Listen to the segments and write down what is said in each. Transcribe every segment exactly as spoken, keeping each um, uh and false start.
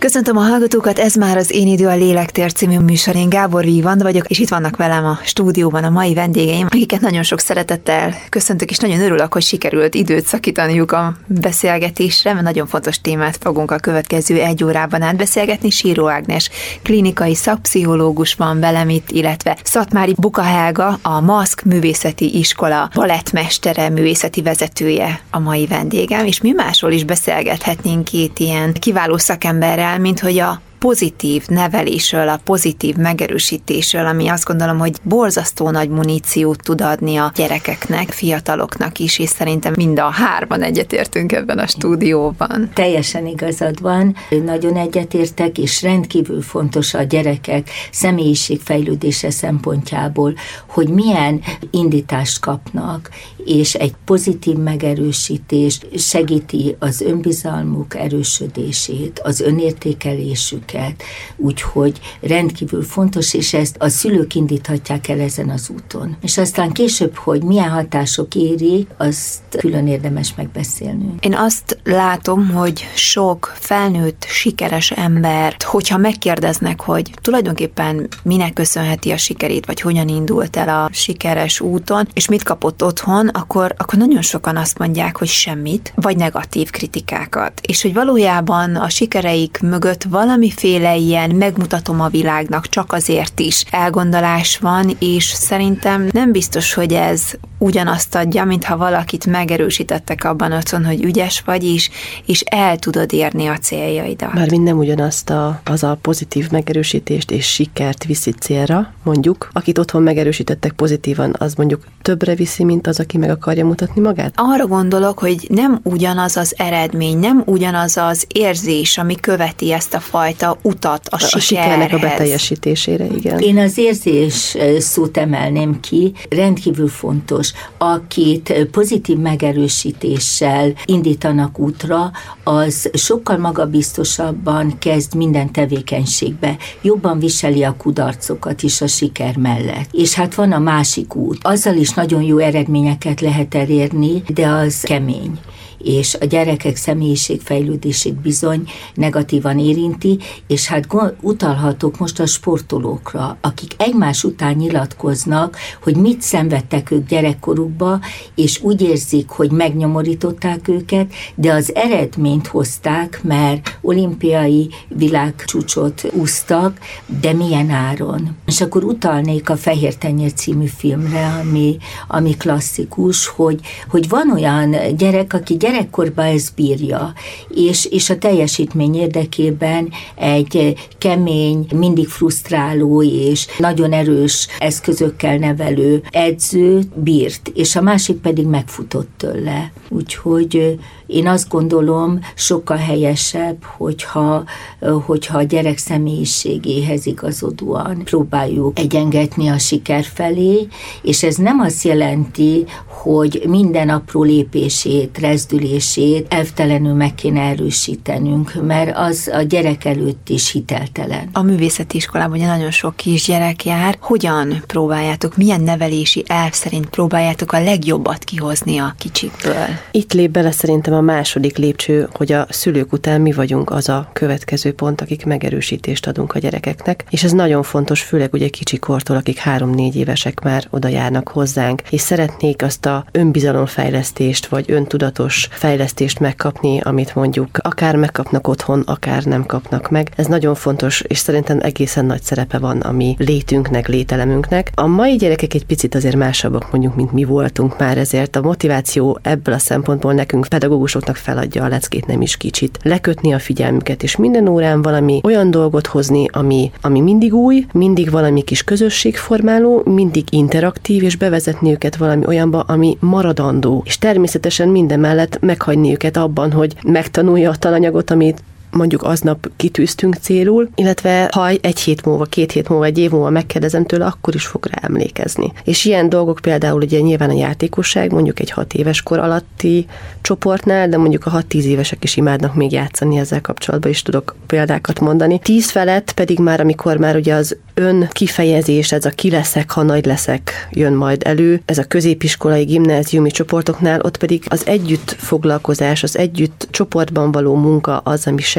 Köszöntöm a hallgatókat, ez már az Én idő a Lélektér című műsor. Én Gábor Vívand vagyok, és itt vannak velem a stúdióban a mai vendégeim, akiket nagyon sok szeretettel köszöntök, és nagyon örülök, hogy sikerült időt szakítaniuk a beszélgetésre, mert nagyon fontos témát fogunk a következő egy órában átbeszélgetni. Síró Ágnes klinikai szakpszichológus van velem itt, illetve Szatmári Buka Helga, a Maszk Művészeti Iskola balettmestere, művészeti vezetője a mai vendégem, és mi másról is beszélgethetnénk két ilyen kiváló szakemberrel, mint hogy a pozitív nevelésről, a pozitív megerősítésről, ami azt gondolom, hogy borzasztó nagy muníciót tud adni a gyerekeknek, fiataloknak is, és szerintem mind a hárman egyetértünk ebben a stúdióban. Teljesen igazad van, nagyon egyetértek, és rendkívül fontos a gyerekek személyiségfejlődése szempontjából, hogy milyen indítást kapnak, és egy pozitív megerősítés segíti az önbizalmuk erősödését, az önértékelésüket, úgyhogy rendkívül fontos, és ezt a szülők indíthatják el ezen az úton. És aztán később, hogy milyen hatások érik, azt külön érdemes megbeszélnünk. Én azt látom, hogy sok felnőtt, sikeres embert, hogyha megkérdeznek, hogy tulajdonképpen minek köszönheti a sikerét, vagy hogyan indult el a sikeres úton, és mit kapott otthon, akkor, akkor nagyon sokan azt mondják, hogy semmit, vagy negatív kritikákat. És hogy valójában a sikereik mögött valamiféle ilyen megmutatom a világnak csak azért is elgondolás van, és szerintem nem biztos, hogy ez ugyanazt adja, mintha valakit megerősítettek abban otthon, hogy ügyes vagy is, és el tudod érni a céljaidat. Mármint nem ugyanazt a, az a pozitív megerősítést és sikert viszi célra, mondjuk. Akit otthon megerősítettek pozitívan, az mondjuk többre viszi, mint az, aki meg akarja mutatni magát? Arra gondolok, hogy nem ugyanaz az eredmény, nem ugyanaz az érzés, ami követi ezt a fajta utat a, a sikerhez. A sikernek a beteljesítésére, igen. Én az érzés szót emelném ki, rendkívül fontos. Akit pozitív megerősítéssel indítanak útra, az sokkal magabiztosabban kezd minden tevékenységbe. Jobban viseli a kudarcokat is a siker mellett. És hát van a másik út. Azzal is nagyon jó eredményeket lehet elérni, de az kemény, és a gyerekek személyiségfejlődését bizony negatívan érinti, és hát utalhatok most a sportolókra, akik egymás után nyilatkoznak, hogy mit szenvedtek ők gyerekkorukba, és úgy érzik, hogy megnyomorították őket, de az eredményt hozták, mert olimpiai világcsúcsot úsztak, de milyen áron. És akkor utalnék a Fehér Tenyér című filmre, ami, ami klasszikus, hogy, hogy van olyan gyerek, aki gyerek gyerekkorban ezt bírja, és, és a teljesítmény érdekében egy kemény, mindig frusztráló és nagyon erős eszközökkel nevelő edző bírt, és a másik pedig megfutott tőle. Úgyhogy én azt gondolom, sokkal helyesebb, hogyha, hogyha a gyerek személyiségéhez igazodóan próbáljuk egyengetni a siker felé, és ez nem azt jelenti, hogy minden apró lépését, rezdülését elvtelenül meg kéne erősítenünk, mert az a gyerek előtt is hiteltelen. A művészeti iskolában ugye nagyon sok kisgyerek jár. Hogyan próbáljátok, milyen nevelési elv szerint próbáljátok a legjobbat kihozni a kicsikből? Itt lép bele szerintem a második lépcső, hogy a szülők után mi vagyunk az a következő pont, akik megerősítést adunk a gyerekeknek, és ez nagyon fontos, főleg ugye kicsikortól, akik három-négy évesek már oda járnak hozzánk, és szeretnék azt a önbizalomfejlesztést, vagy öntudatos fejlesztést megkapni, amit mondjuk akár megkapnak otthon, akár nem kapnak meg. Ez nagyon fontos, és szerintem egészen nagy szerepe van a mi létünknek, lételemünknek. A mai gyerekek egy picit azért másabbak mondjuk, mint mi voltunk már, ezért a motiváció ebből a szempontból nekünk pedagógusoknak feladja a leckét nem is kicsit. Lekötni a figyelmüket, és minden órán valami olyan dolgot hozni, ami, ami mindig új, mindig valami kis közösségformáló, mindig interaktív, és bevezetni őket valami olyanba, ami maradandó. És természetesen minden mellett meghagyni őket abban, hogy megtanulja a tananyagot, amit mondjuk aznap kitűztünk célul, illetve ha egy hét múlva, két hét múlva, egy év múlva megkérdezem tőle, akkor is fog rá emlékezni. És ilyen dolgok például ugye nyilván a játékosság, mondjuk egy hat éves kor alatti csoportnál, de mondjuk a hat-tíz évesek is imádnak még játszani ezzel kapcsolatban, is tudok példákat mondani. Tíz felett pedig már, amikor már ugye az ön kifejezés, ez a ki leszek, ha nagy leszek jön majd elő, ez a középiskolai, gimnáziumi csoportoknál, ott pedig az együtt foglalkozás, az együtt csoportban való munka az, ami segít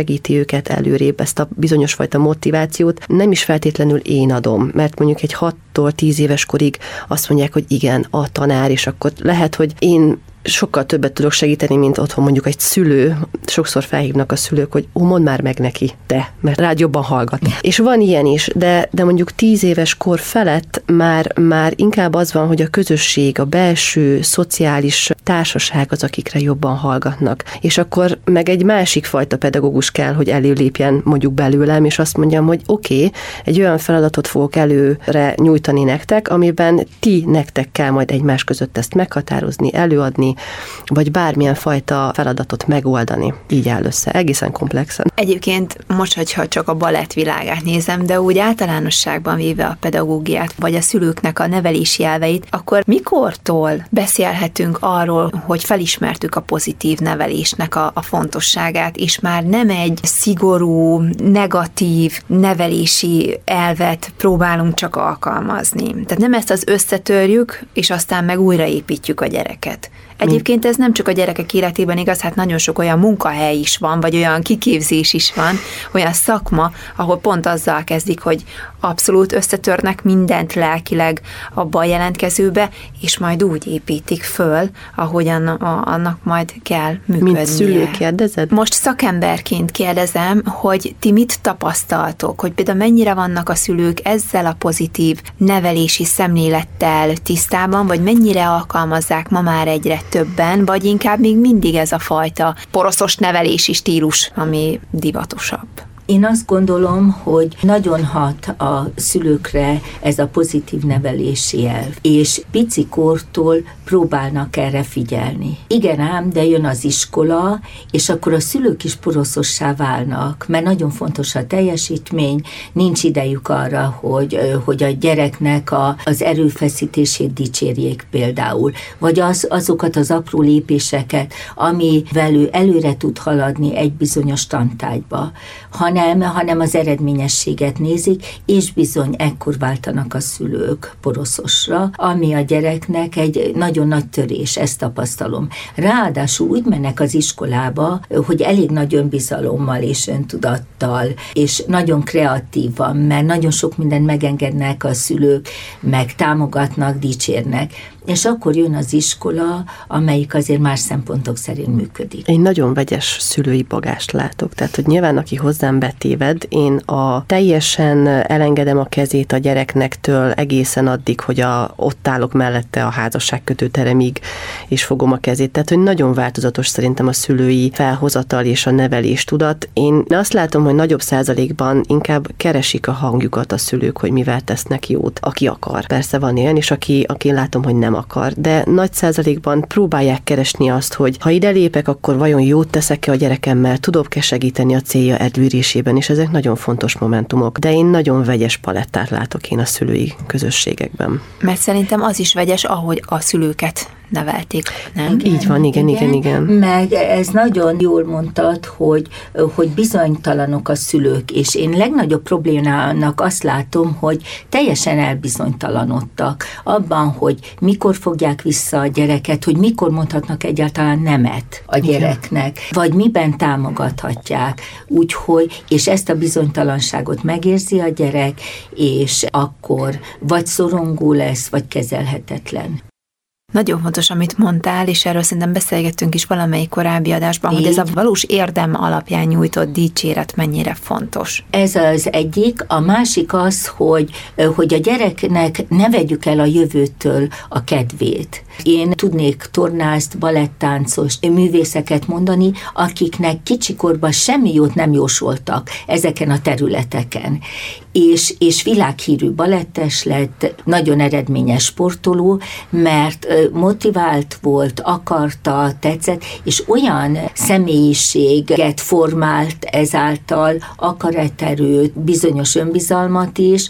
segíti őket előrébb, ezt a bizonyos fajta motivációt nem is feltétlenül én adom, mert mondjuk egy hattól tíz éves korig azt mondják, hogy igen, a tanár, és akkor lehet, hogy én sokkal többet tudok segíteni, mint otthon mondjuk egy szülő. Sokszor felhívnak a szülők, hogy ó, mondd már meg neki, te, mert rád jobban hallgat. És van ilyen is, de, de mondjuk tíz éves kor felett már, már inkább az van, hogy a közösség, a belső, szociális társaság az, akikre jobban hallgatnak. És akkor meg egy másik fajta pedagógus kell, hogy előlépjen mondjuk belőlem, és azt mondjam, hogy oké, okay, egy olyan feladatot fogok előre nyújtani nektek, amiben ti nektek kell majd egymás között ezt meghatározni, előadni, vagy bármilyen fajta feladatot megoldani. Így áll össze, egészen komplexen. Egyébként most, hogyha csak a balett világát nézem, de úgy általánosságban véve a pedagógiát, vagy a szülőknek a nevelési elveit, akkor mikortól beszélhetünk arról, hogy felismertük a pozitív nevelésnek a, a fontosságát, és már nem egy szigorú, negatív nevelési elvet próbálunk csak alkalmazni. Tehát nem ezt az összetörjük, és aztán meg újraépítjük a gyereket. Egyébként ez nem csak a gyerekek életében igaz, hát nagyon sok olyan munkahely is van, vagy olyan kiképzés is van, olyan szakma, ahol pont azzal kezdik, hogy abszolút összetörnek mindent lelkileg abba a jelentkezőbe, és majd úgy építik föl, ahogyan annak majd kell működnie. Mint szülő kérdezed? Most szakemberként kérdezem, hogy ti mit tapasztaltok, hogy például mennyire vannak a szülők ezzel a pozitív nevelési szemlélettel tisztában, vagy mennyire alkalmazzák ma már egyre többen, vagy inkább még mindig ez a fajta poroszos nevelési stílus, ami divatosabb? Én azt gondolom, hogy nagyon hat a szülőkre ez a pozitív nevelési elv, és picikortól próbálnak erre figyelni. Igen ám, de jön az iskola, és akkor a szülők is poroszossá válnak, mert nagyon fontos a teljesítmény, nincs idejük arra, hogy, hogy a gyereknek a, az erőfeszítését dicsérjék például, vagy az, azokat az apró lépéseket, amivel ő előre tud haladni egy bizonyos tantárgyba, hanem, hanem az eredményességet nézik, és bizony ekkor váltanak a szülők poroszosra, ami a gyereknek egy nagyon nagy törés, ezt tapasztalom. Ráadásul úgy mennek az iskolába, hogy elég nagy önbizalommal és öntudattal, és nagyon kreatívan, mert nagyon sok mindent megengednek a szülők, meg támogatnak, dicsérnek. És akkor jön az iskola, amelyik azért más szempontok szerint működik. Én nagyon vegyes szülői bagást látok, tehát hogy nyilván aki hozzám betéved, én a teljesen elengedem a kezét a gyereknektől egészen addig, hogy a, ott állok mellette a házasságkötőteremig, és fogom a kezét. Tehát, hogy nagyon változatos szerintem a szülői felhozatal és a nevelés tudat. Én azt látom, hogy nagyobb százalékban inkább keresik a hangjukat a szülők, hogy mivel tesznek jót, aki akar. Persze van ilyen, és aki, aki látom, hogy nem akar, de nagy százalékban próbálják keresni azt, hogy ha ide lépek, akkor vajon jót teszek-e a gyerekemmel, tudok-e segíteni a célja elérésében, és ezek nagyon fontos momentumok. De én nagyon vegyes palettát látok én a szülői közösségekben. Mert szerintem az is vegyes, ahogy a szülőket nevelték, nem? Igen, Így van, igen, igen, igen, igen. Meg ez nagyon jól mondtad, hogy, hogy bizonytalanok a szülők, és én legnagyobb problémának azt látom, hogy teljesen elbizonytalanodtak abban, hogy mikor fogják vissza a gyereket, hogy mikor mondhatnak egyáltalán nemet a gyereknek, igen. Vagy miben támogathatják. Úgyhogy, és ezt a bizonytalanságot megérzi a gyerek, és akkor vagy szorongó lesz, vagy kezelhetetlen. Nagyon fontos, amit mondtál, és erről szerintem beszélgettünk is valamelyik korábbi adásban, Így. hogy ez a valós érdem alapján nyújtott dicséret mennyire fontos. Ez az egyik. A másik az, hogy, hogy a gyereknek ne vegyük el a jövőtől a kedvét. Én tudnék tornást, balettáncos művészeket mondani, akiknek kicsikorban semmi jót nem jósoltak ezeken a területeken. És, és világhírű balettes lett, nagyon eredményes sportoló, mert motivált volt, akarta, tetszett, és olyan személyiséget formált ezáltal, akaraterőt, bizonyos önbizalmat is,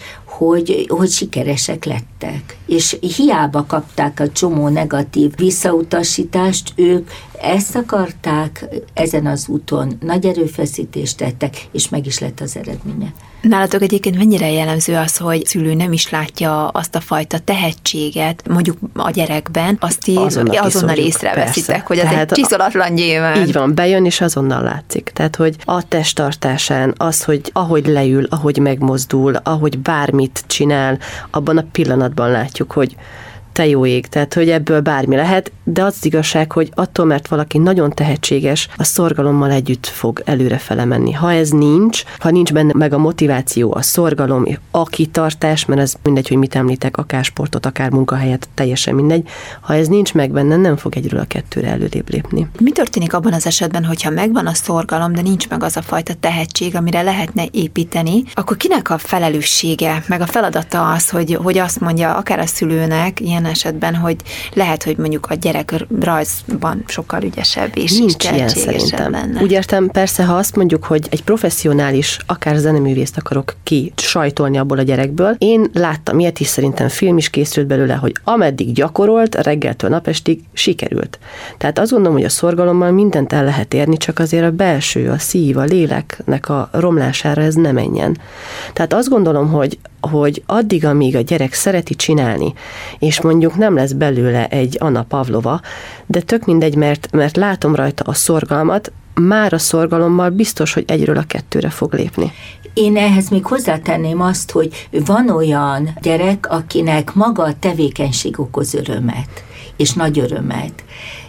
hogy, hogy sikeresek lettek. És hiába kapták a csomó negatív visszautasítást, ők ezt akarták, ezen az úton nagy erőfeszítést tettek, és meg is lett az eredménye. Nálatok egyébként mennyire jellemző az, hogy szülő nem is látja azt a fajta tehetséget, mondjuk a gyerekben, azt így azonnal, azonnal észreveszitek, hogy az tehát egy csiszolatlan gyémánt. Így van, bejön, és azonnal látszik. Tehát, hogy a testtartásán, az, hogy ahogy leül, ahogy megmozdul, ahogy bármit csinál, abban a pillanatban látjuk, hogy te jó ég, tehát hogy ebből bármi lehet, de az igazság, hogy attól, mert valaki nagyon tehetséges, a szorgalommal együtt fog előrefele menni. Ha ez nincs, ha nincs benne meg a motiváció, a szorgalom, a kitartás, mert az mindegy, hogy mit említek, akár sportot, akár munkahelyet, teljesen mindegy, ha ez nincs meg benne, nem fog egyről a kettőre előrébb lépni. Mi történik abban az esetben, hogyha megvan a szorgalom, de nincs meg az a fajta tehetség, amire lehetne építeni, akkor kinek a felelőssége, meg a feladata az, hogy, hogy azt mondja akár a szülőnek, ilyen esetben, hogy lehet, hogy mondjuk a gyerek rajzban sokkal ügyesebb és, és tehetségesebb lenne. Úgy értem, persze, ha azt mondjuk, hogy egy professzionális, akár zeneművészt akarok ki sajtolni abból a gyerekből, én láttam ilyet is, szerintem film is készült belőle, hogy ameddig gyakorolt, reggeltől napestig sikerült. Tehát azt gondolom, hogy a szorgalommal mindent el lehet érni, csak azért a belső, a szív, a léleknek a romlására ez ne menjen. Tehát azt gondolom, hogy hogy addig, amíg a gyerek szereti csinálni, és mondjuk nem lesz belőle egy Anna Pavlova, de tök mindegy, mert, mert látom rajta a szorgalmat, már a szorgalommal biztos, hogy egyről a kettőre fog lépni. Én ehhez még hozzátenném azt, hogy van olyan gyerek, akinek maga a tevékenység okoz örömet, és nagy örömet,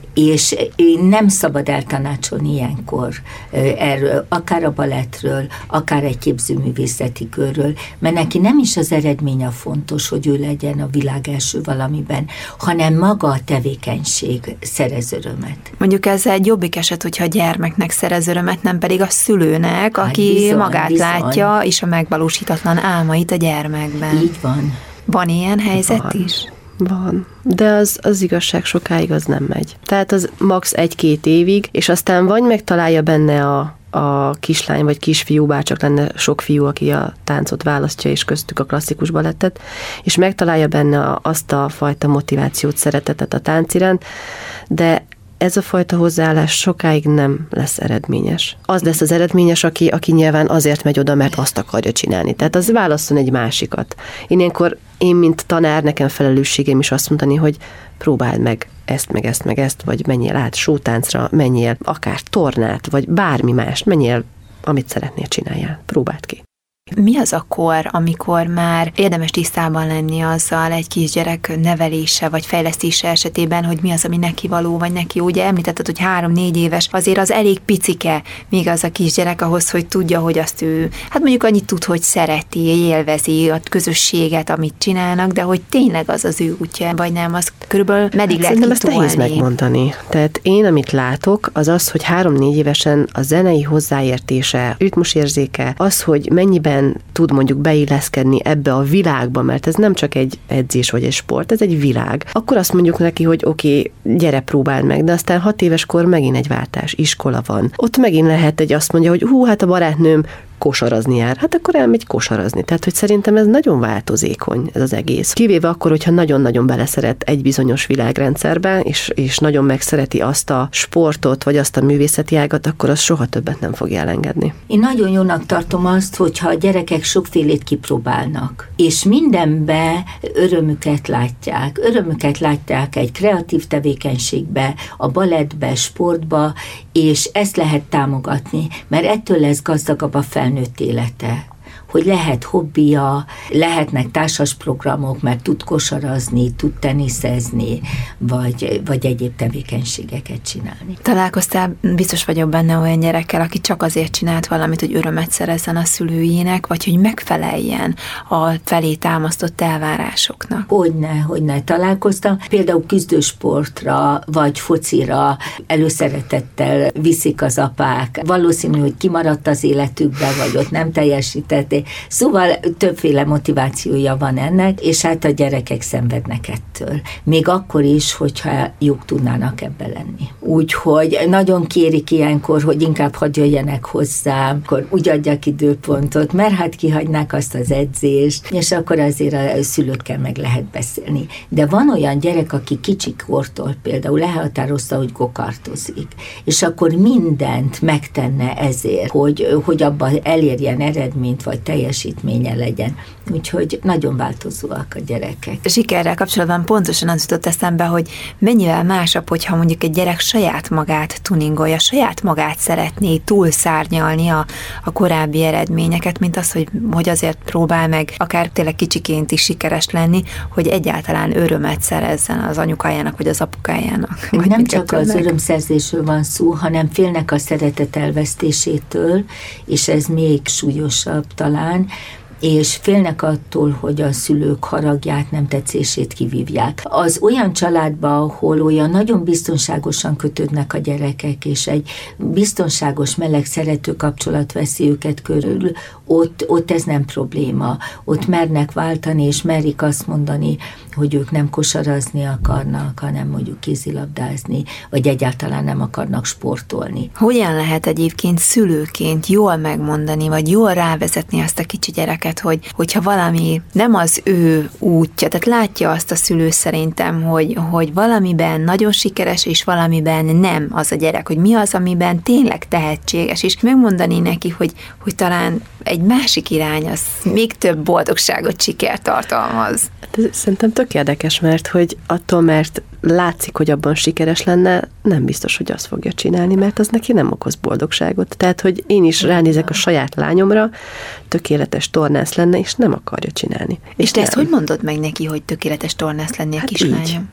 és nem szabad eltanácsolni ilyenkor erről, akár a balettről, akár egy képzőművészeti körről, mert neki nem is az eredmény a fontos, hogy ő legyen a világ első valamiben, hanem maga a tevékenység szerez örömet. Mondjuk ez egy jobbik eset, hogyha a gyermeknek szerez örömet, nem pedig a szülőnek, hát aki bizony, magát bizony. látja, és a megvalósítatlan álmait a gyermekben. Így van. Van ilyen helyzet van. is? Van, de az, az igazság sokáig az nem megy. Tehát az max egy-két évig, és aztán vagy megtalálja benne a, a kislány vagy kisfiú, bárcsak lenne sok fiú, aki a táncot választja, és köztük a klasszikus balettet, és megtalálja benne azt a fajta motivációt, szeretetet a tánc iránt, de ez a fajta hozzáállás sokáig nem lesz eredményes. Az lesz az eredményes, aki, aki nyilván azért megy oda, mert azt akarja csinálni. Tehát az válasszon egy másikat. Én ilyenkor, én mint tanár, nekem felelősségem is azt mondani, hogy próbáld meg ezt, meg ezt, meg ezt, vagy menjél át sótáncra, menjél akár tornát, vagy bármi mást, menjél, amit szeretnél csináljál. Próbáld ki. Mi az a kor, amikor már érdemes tisztában lenni azzal egy kisgyerek nevelése vagy fejlesztése esetében, hogy mi az, ami neki való, vagy neki jó? Ugye említetted, hogy három-négy éves, azért az elég picike még az a kisgyerek ahhoz, hogy tudja, hogy azt ő, hát mondjuk annyit tud, hogy szereti, élvezi a közösséget, amit csinálnak, de hogy tényleg az az ő útja, vagy nem, az körülbelül meddig lehet kitolni. Ezt nehéz megmondani. Tehát én, amit látok, az az, hogy három-négy évesen a zenei hozzáértése, ritmusérzéke, az, hogy mennyiben tud mondjuk beilleszkedni ebbe a világba, mert ez nem csak egy edzés vagy egy sport, ez egy világ. Akkor azt mondjuk neki, hogy oké, okay, gyere, próbáld meg, de aztán hat éves kor megint egy váltás, iskola van. Ott megint lehet egy azt mondja, hogy hú, hát a barátnőm kosarazni jár, hát akkor elmegy kosarazni. Tehát, hogy szerintem ez nagyon változékony, ez az egész. Kivéve akkor, hogyha nagyon-nagyon beleszeret egy bizonyos világrendszerbe, és, és nagyon megszereti azt a sportot, vagy azt a művészeti ágat, akkor az soha többet nem fogja elengedni. Én nagyon jónak tartom azt, hogyha a gyerekek sokfélét kipróbálnak, és mindenbe örömüket látják. Örömüket látják egy kreatív tevékenységbe, a balettbe, sportba, és ezt lehet támogatni, mert ettől lesz gazdagabb a felnőtt élete. Hogy lehet hobbija, lehetnek társas programok, mert tud kosarazni, tud teniszezni, vagy, vagy egyéb tevékenységeket csinálni. Találkoztál, biztos vagyok benne olyan gyerekkel, aki csak azért csinált valamit, hogy örömet szerezzen a szülőjének, vagy hogy megfeleljen a felé támasztott elvárásoknak. Hogyne, hogyne találkoztam. Például küzdősportra, vagy focira előszeretettel viszik az apák. Valószínű, hogy kimaradt az életükbe, vagy ott nem teljesített szeretné. Szóval többféle motivációja van ennek, és hát a gyerekek szenvednek ettől. Még akkor is, hogyha jók tudnának ebbe lenni. Úgyhogy nagyon kérik ilyenkor, hogy inkább hadd jöjjenek hozzám, akkor úgy adjak időpontot, mert hát kihagynák azt az edzést, és akkor azért a szülőkkel meg lehet beszélni. De van olyan gyerek, aki kicsikortól például lehatározta, hogy gokartozik, és akkor mindent megtenne ezért, hogy, hogy abban elérjen eredményt, vagy teljesítménye legyen. Úgyhogy nagyon változóak a gyerekek. Sikerrel kapcsolatban pontosan az jutott eszembe, hogy mennyivel másabb, hogyha mondjuk egy gyerek saját magát tuningolja, saját magát szeretné túlszárnyalni a, a korábbi eredményeket, mint az, hogy, hogy azért próbál meg akár tényleg kicsiként is sikeres lenni, hogy egyáltalán örömet szerezzen az anyukájának, vagy az apukájának. Vagy nem csak az örömszerzésről van szó, hanem félnek a szeretet elvesztésétől, és ez még súlyosabb talán, és félnek attól, hogy a szülők haragját, nem tetszését kivívják. Az olyan családban, ahol olyan nagyon biztonságosan kötődnek a gyerekek, és egy biztonságos, meleg, szerető kapcsolat veszi őket körül, ott, ott ez nem probléma. Ott mernek váltani, és merik azt mondani, hogy ők nem kosarazni akarnak, hanem mondjuk kézilabdázni, vagy egyáltalán nem akarnak sportolni. Hogyan lehet egyébként szülőként jól megmondani, vagy jól rávezetni azt a kicsi gyereket, hogy, hogyha valami nem az ő útja, tehát látja azt a szülő szerintem, hogy, hogy valamiben nagyon sikeres, és valamiben nem az a gyerek, hogy mi az, amiben tényleg tehetséges, és megmondani neki, hogy, hogy talán egy másik irány az még több boldogságot, sikert tartalmaz. Szerintem tök érdekes, mert hogy attól, mert látszik, hogy abban sikeres lenne, nem biztos, hogy azt fogja csinálni, mert az neki nem okoz boldogságot. Tehát, hogy én is ránézek a saját lányomra, tökéletes tornász lenne, és nem akarja csinálni. És, és te ezt hogy mondod meg neki, hogy tökéletes tornász lenni a hát kislányom?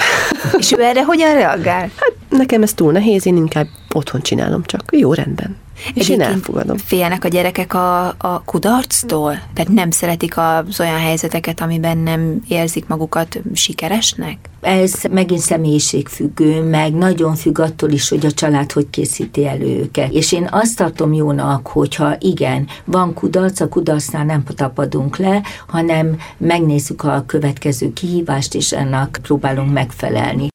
És ő erre hogyan reagál? Hát nekem ez túl nehéz, én inkább otthon csinálom csak. Jó, rendben. És én elfogadom. Félnek a gyerekek a, a kudarctól? Tehát nem szeretik az olyan helyzeteket, amiben nem érzik magukat sikeresnek? Ez megint személyiségfüggő, meg nagyon függ attól is, hogy a család hogy készíti elő őket. És én azt tartom jónak, hogyha igen, van kudarc, a kudarcnál nem tapadunk le, hanem megnézzük a következő kihívást, és ennek próbálunk megfelelni.